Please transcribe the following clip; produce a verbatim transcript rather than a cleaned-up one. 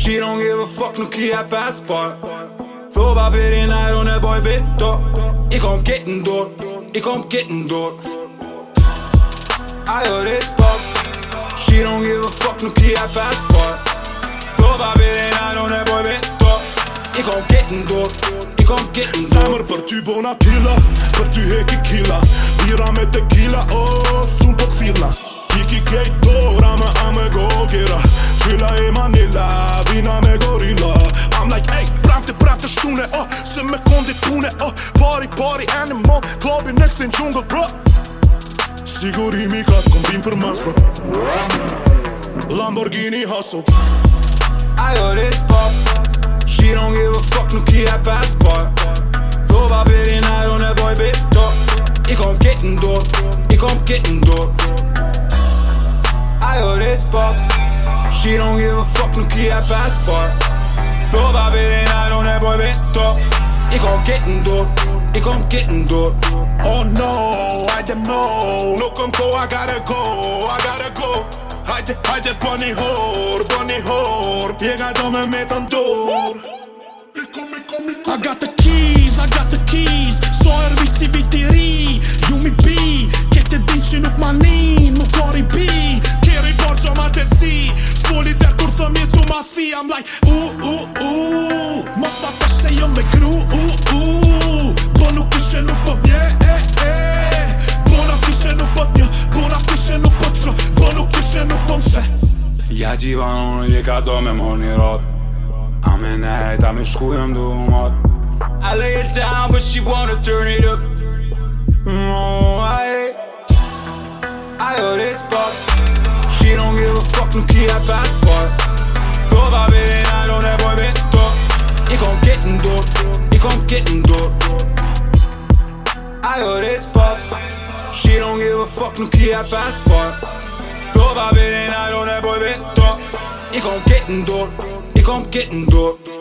She don't give a fuck, nuk i jep passport. Tho papirin ajo ne boj bito. I kom ketë ndor, i kom ketë ndor. Ajo Ritbox. She don't give a fuck, nuk i jep passport. Tho papirin ajo ne boj bito. I kom ketë ndor, i kom ketë ndor. Zemër për ty bona killa, për ty heki killa. Bira me tequila, oh, sul po kfilla. Iki kejt dora me ame go kira. Qila e Manila, vina me gorilla. I'm like, ey, prapte, prapte shtune, oh, se me kondit pune, oh. Party, party, animal, club next in jungle, bro. Sigurimi ka s'kombin për mas, bro. Lamborghini hustle. Ajo Ritbox. She don't give a fuck, nuk i jep passport. Tho papirin ajo ne boj bito. I kom ketë ndor, i kom ketë ndor. Ajo Ritbox. She don't give a fuck, nuk i jep passport. Tho papirin ajo ne boj bito. I kom ketë ndor, i kom ketë ndor. Oh no, hajde mo. Nuk kom ko, I gotta go, I gotta go. Hajde, hajde bëni hor, bëni hor. Pjega do me me të ndur. I got the keys, I got the keys. So ervi si viti ri. Ju mi bi, kete din që nuk ma nin. Nuk kori bi, keri borgjo ma të si. S'foli der kur thëm jetu ma thi. I'm like, u, u, u. Mos ma tash se jo me kru, u, u. Po nuk ishe nuk po bje, e, e. Po nuk ishe nuk po t'një, po nuk ishe nuk po t'shë. Po nuk ishe nuk po m'she. Ja gjiva unë je ka do me mor një rot. I'm in the head, I'm in shku jëm du mot. I lay it down but she wanna turn it up. No, I Ajo Ritbox. She don't give a fuck, nuk i jep passport. Tho papirin ajo ne boj bito. I kom ketë ndor, i kom ketë ndor. Ajo Ritbox. She don't give a fuck, nuk i jep passport. Tho papirin ajo ne boj bito. I kom ketë ndor, i kom ketë ndor.